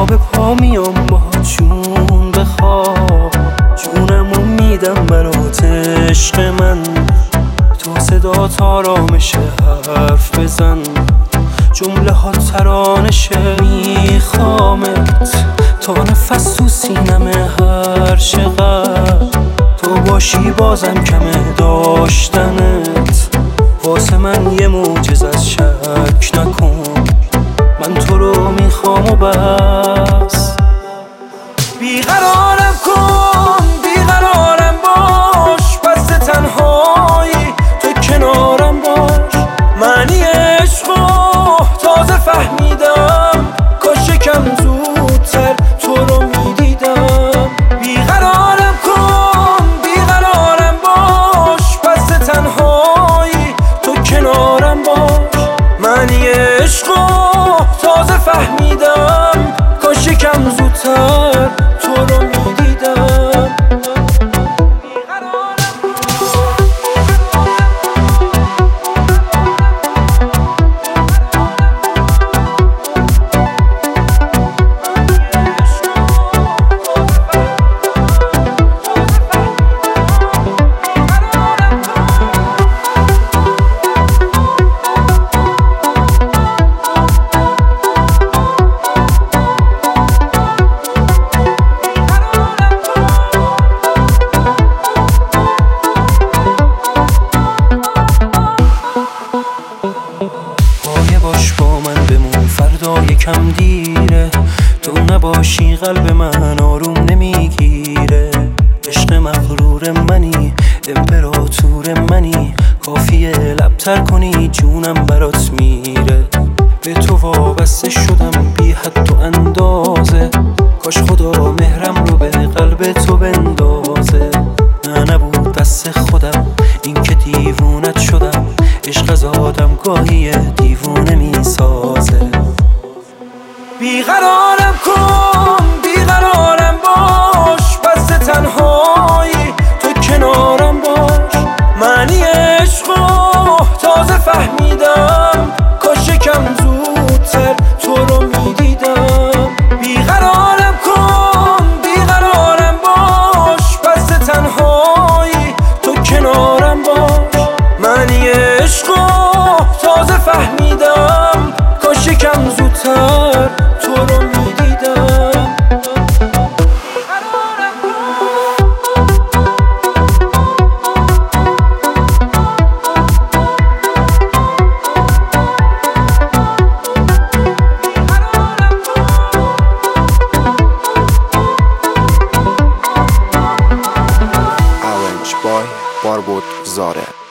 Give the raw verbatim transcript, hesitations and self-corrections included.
به پا میام با جون بخواه، جونمو میدم برات عشق من. تو صدا آرامشه حرف بزن، جمله ها ترانشه. میخوامت تا نفس تو سینمه هر چقدر تو باشی بازم کمه داشتنت. واسه من یه معجزه از شک نکن، من تو رو میخوام و بس. بیقرارم کن بیقرارم باش، پس تنهایی تو کنارم باش. معنی عشقو تازه فهمیدم، کاش یکم زودتر تو رو میدیدم. بیقرارم کن بیقرارم باش، پس تنهایی تو کنارم باش. معنی عشقو تازه فهمیدم، کاش یکم زودتر تو رو میدیدم. باش با من بمون فردا یکم دیره، تو نباشی قلب من آروم نمیگیره. عشق مغرور منی امپراتور منی، کافیه لبتر کنی جونم برات میره. به تو وابسته شدم بی حد و اندازه، کاش خدا مهرم رو به قلب تو بندازه. نه نبود دست خودم این که دیوونت شدم، عشق از آدم گاهی دیوونه میسازه. بیقرارم کن بیقرارم باش، پس تنهایی تو کنارم باش. معنی عشقو تازه فهمیدم، کاش یکم زودتر تو رو میدیدم. بیقرارم کن بیقرارم باش، پس تنهایی تو کنارم باش. معنی عشقو تازه فهمیدم، کاش یکم زودتر تو رو میدیدم. Orange Boy Barbaud Zare